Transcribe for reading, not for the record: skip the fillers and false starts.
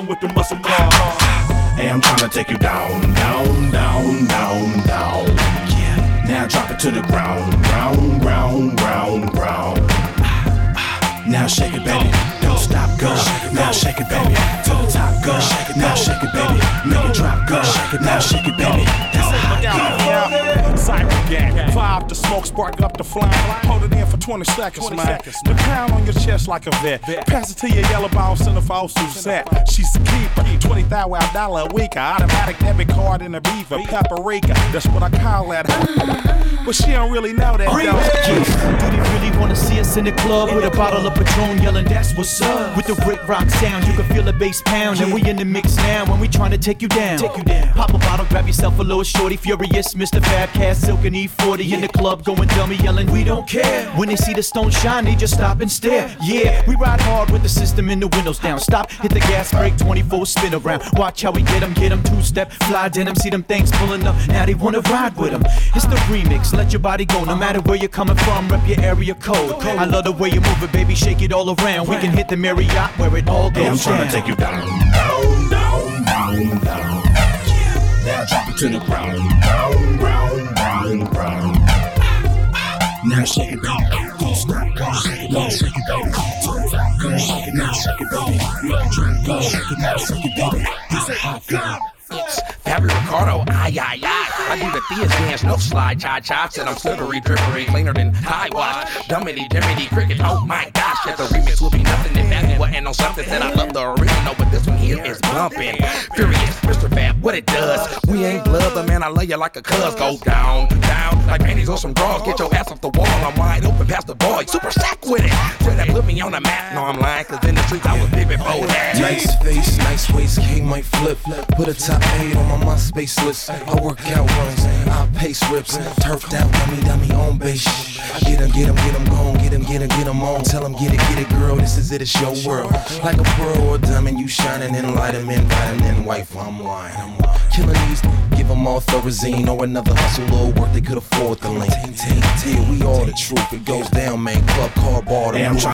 messing with the muscle cars. Hey, I'm tryna take you down, down, down, down, down. Yeah. Now drop it to the ground, ground, ground, ground, ground. Now shake it, baby. Don't stop, go. Now shake it, baby. To the top, go. Now shake it, baby. Make it drop, go. Now shake it, baby. That's a hot girl. Cyber gang, five to smoke, spark up the flame. Hold it in for 20 seconds, man. The pound on your chest like a vet. Pass it to your yellow ball center for Suzette. She's a keeper, $20,000 a week. Automatic debit card in a beaver, paprika. That's what I call that. But she don't really know that, though. Do they really wanna see us in the club with a bottle of Patron yelling, that's what's up? With the Rick Rock sound, you can feel the bass pound. And we in the mix now when we tryna take you down. Pop a bottle, grab yourself a little shorty, furious, Mr. Fabcast, Silk and E40 in the club going dummy, yelling, we don't care. When they see the stone shine, they just stop and stare. Yeah, we ride hard with the system and the windows down. Stop, hit the gas brake, 24 spin around. Watch how we get them, two-step, fly denim. See them things pulling up, now they wanna ride with them. It's the remix, let your body go, no matter where you're coming from, rep your area code. I love the way you move it, baby, shake it all around. We can hit the Marriott where it all goes down. I'm tryna take you down, down, down, down, down. Now drop it to the ground, ground, ground, ground, ground. Now shake it, baby. Don't stop, go. Now shake it, baby. Go, shake it, now shake it, baby. Go, shake it, now shake it, baby. It's a hot girl. It's Fabio Ricardo, aye, aye, aye. I do the Thea's dance, no slide, cha-cha. Said I'm slippery, drippery, cleaner than tie wash. Dummity, dimmity, cricket, oh my gosh. That the remix will be nothing if Fabio wasn't on something. Said I love the original, but this one here is bumping. Furious, Mr. Fab, what it does. We ain't blood, but man, I love you like a cuz. Go down, down, like panties on some drawers. Get your ass off the wall, I'm wide open past the boy. Super sack with it. Said that put me on the map, no I'm lying, cause in the streets I was big before that. Nice face, nice waist, king might flip. Put a top 8 on my MySpace list. I work out runs, I pace rips. Turfed out, dummy on base. Get him, gone, get him on. Tell him, get it, girl, this is it, it's your world. Like a pearl or a diamond, you shining in light, I'm in, vitamin, wife, I'm lying. Killing these, give them all Thorazine or another hustle, little work, they could afford the lane. We all the truth, it goes down, man, club, car, bar, the